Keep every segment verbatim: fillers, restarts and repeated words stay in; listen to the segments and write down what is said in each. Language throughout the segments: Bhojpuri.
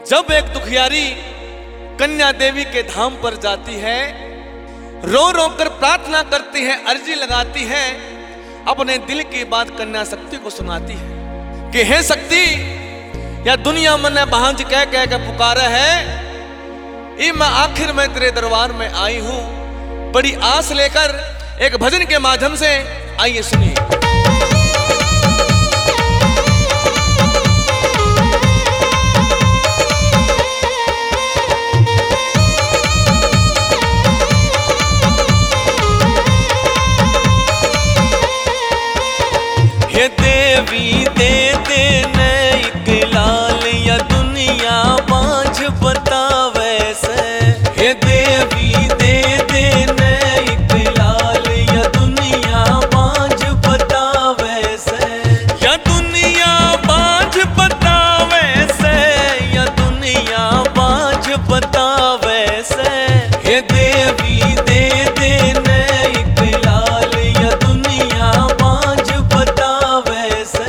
जब एक दुखियारी कन्या देवी के धाम पर जाती है, रो रो कर प्रार्थना करती है, अर्जी लगाती है, अपने दिल की बात कन्या शक्ति को सुनाती है कि हे शक्ति, या दुनिया मने भांज कह कह के पुकारा है, ई मैं आखिर में तेरे दरबार में आई हूं, बड़ी आस लेकर एक भजन के माध्यम से। आइए सुनिए। हे देवी दे दे एक लाल, या दुनिया बांझ बतावे से। हे देवी दे दे एक लाल, या दुनिया बांझ बतावे से। या दुनिया बांझ बतावे से, या दुनिया बांझ बतावे से। हे देवी दे दे एक लाल, या दुनिया बांझ बतावे से।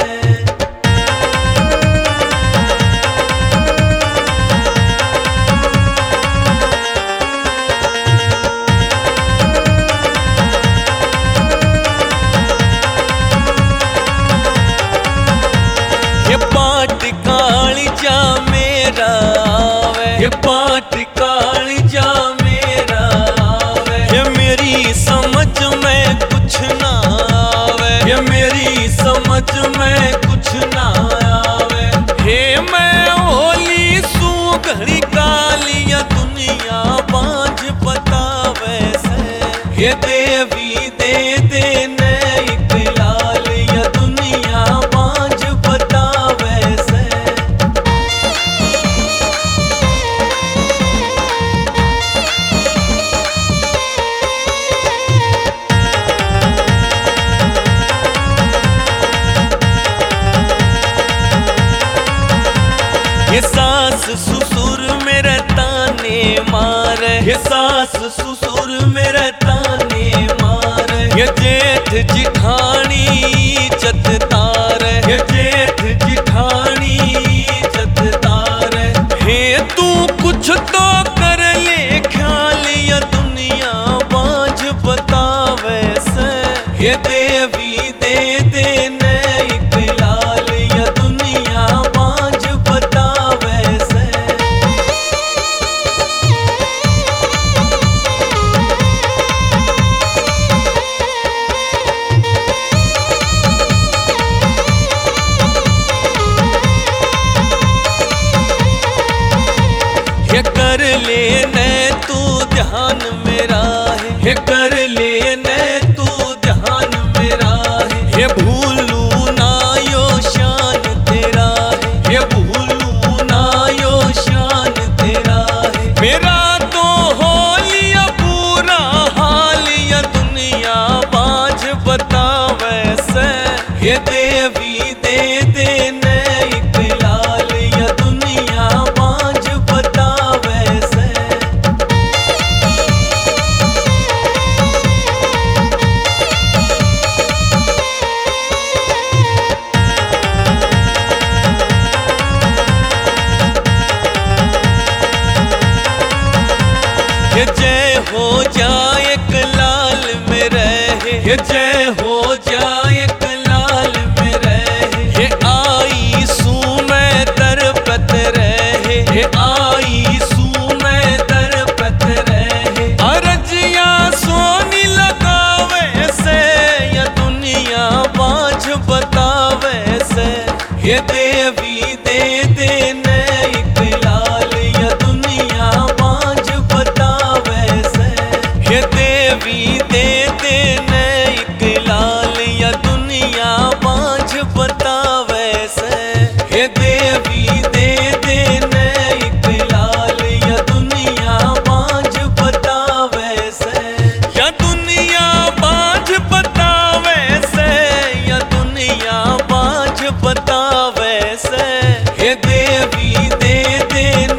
ये पाट काली जा मेरा आवे, ये पाट काली जा मेरा आवे। ये मेरी समझ में कुछ ना आवे, ये मेरी समझ में कुछ ना आवे। हे मैं होली सू घड़ी काली, या दुनिया बांझ बतावे से। ये देवी दे दे एक लाल, या दुनिया बांझ बतावे से। ये सास ससुर मेरे ताने मारे, ये सास ससुर मेरे ताने मारे। ये जेठ जिठानी इज्जत तारे, ये जेठ जिठानी इज्जत तारे। हे तू कुछ तो कर ले ख्याल, या दुनिया बांझ बतावे से। ये देवी दे दे एक लाल, या दुनिया बांझ बतावे से। ये कर लेने तू ध्यान मेरा है, ये कर लेने तू ध्यान मेरा है। ये भूलू ना यो शान तेरा है, ये भूलू ना यो शान तेरा है। मेरा तो हो लिया पूरा हाल, या दुनिया बांझ बतावे से। ये देवी दे दे एक लाल, या दुनिया बांझ बतावे से। ये जय हो जाए एक लाल में रहे, ये जय हो जाए एक लाल में रहे। ये आई सू मैं दरपत रहे, ये आई सू मैं दरपत रहे। अरजिया सोनी लगावे से, या दुनिया बांझ बतावे से। ये देवी दे दे एक लाल, या दुनिया बांझ बतावे से। ये देवी दे दे एक लाल, या दुनिया बांझ बतावे से। ये देवी दे दे एक लाल, या दुनिया बांझ बतावे से। या दुनिया बांझ बतावे से, या दुनिया बांझ बतावे से। हे देवी दे दे